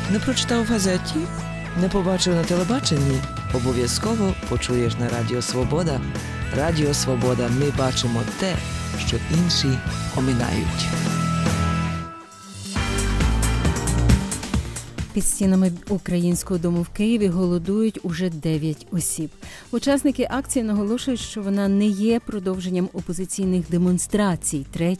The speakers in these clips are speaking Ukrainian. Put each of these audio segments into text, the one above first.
Не прочитав в газеті? Не побачив на телебаченні? Обов'язково почуєш на Радіо Свобода. Радіо Свобода. Ми бачимо те, що інші оминають. Під стінами Українського дому в Києві голодують уже 9 осіб. Учасники акції наголошують, що вона не є продовженням опозиційних демонстрацій 3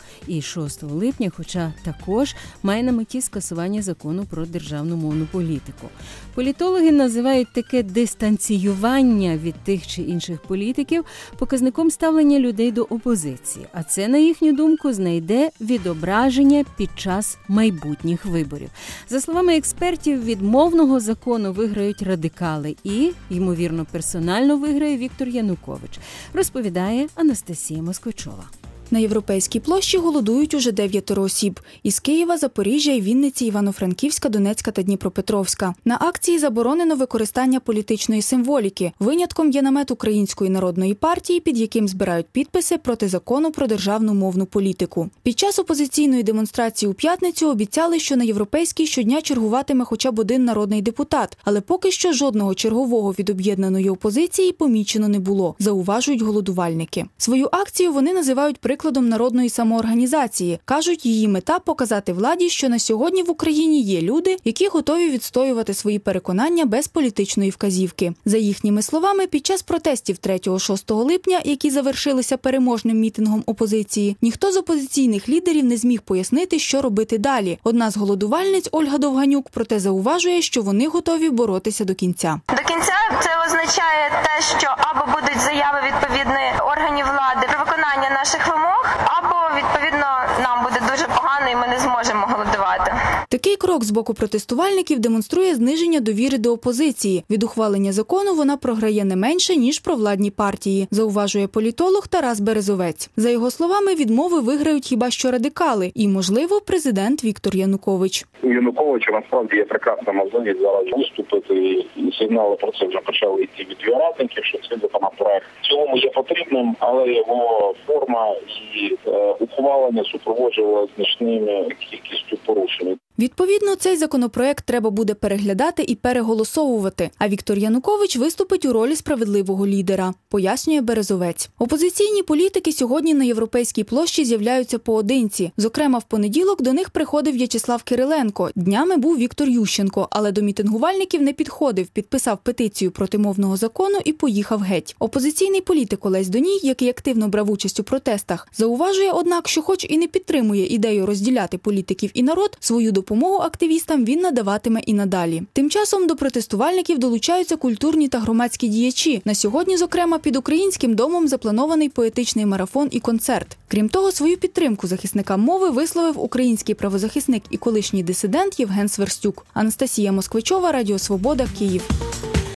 і 6 липня, хоча також має на меті скасування закону про державну мовну політику. Політологи називають таке дистанціювання від тих чи інших політиків показником ставлення людей до опозиції, а це, на їхню думку, знайде відображення під час майбутніх виборів. За словами експертів, від мовного закону виграють радикали і, ймовірно, персонально виграє Віктор Янукович, розповідає Анастасія Москвичова. На Європейській площі голодують уже 9 осіб. Із Києва, Запоріжжя і Вінниці, Івано-Франківська, Донецька та Дніпропетровська. На акції заборонено використання політичної символіки. Винятком є намет Української народної партії, під яким збирають підписи проти закону про державну мовну політику. Під час опозиційної демонстрації у п'ятницю обіцяли, що на Європейській щодня чергуватиме хоча б один народний депутат. Але поки що жодного чергового від об'єднаної опозиції помічено не було, зауважують голодувальники. Свою акцію вони називають прикладом народної самоорганізації. Кажуть, її мета – показати владі, що на сьогодні в Україні є люди, які готові відстоювати свої переконання без політичної вказівки. За їхніми словами, під час протестів 3-6 липня, які завершилися переможним мітингом опозиції, ніхто з опозиційних лідерів не зміг пояснити, що робити далі. Одна з голодувальниць, Ольга Довганюк, проте зауважує, що вони готові боротися до кінця. До кінця це означає те, що або будуть заяви відповідних органів влади про виконання наших вимог, або, відповідно, нам буде дуже погано і ми не зможемо голодувати. Такий крок з боку протестувальників демонструє зниження довіри до опозиції. Від ухвалення закону вона програє не менше, ніж провладні партії, зауважує політолог Тарас Березовець. За його словами, відмови виграють хіба що радикали і, можливо, президент Віктор Янукович. У Януковича насправді є прекрасна можливість зараз виступити, і сигнали про це вже почали йти від його радників, що цей законопроект в цілому є потрібним, але його форма і ухвалення супроводжувалося значною кількістю порушень. Відповідно, цей законопроект треба буде переглядати і переголосовувати, а Віктор Янукович виступить у ролі справедливого лідера, пояснює Березовець. Опозиційні політики сьогодні на Європейській площі з'являються поодинці. Зокрема, в понеділок до них приходив В'ячеслав Кириленко, днями був Віктор Ющенко, але до мітингувальників не підходив, підписав петицію проти мовного закону і поїхав геть. Опозиційний політик Олесь Доній, який активно брав участь у протестах, зауважує, однак, що хоч і не підтримує ідею розділяти політиків і народ, свою допомогу активістам він надаватиме і надалі. Тим часом до протестувальників долучаються культурні та громадські діячі. На сьогодні, зокрема, під Українським домом запланований поетичний марафон і концерт. Крім того, свою підтримку захисникам мови висловив український правозахисник і колишній дисидент Євген Сверстюк. Анастасія Москвичова, Радіо Свобода, Київ.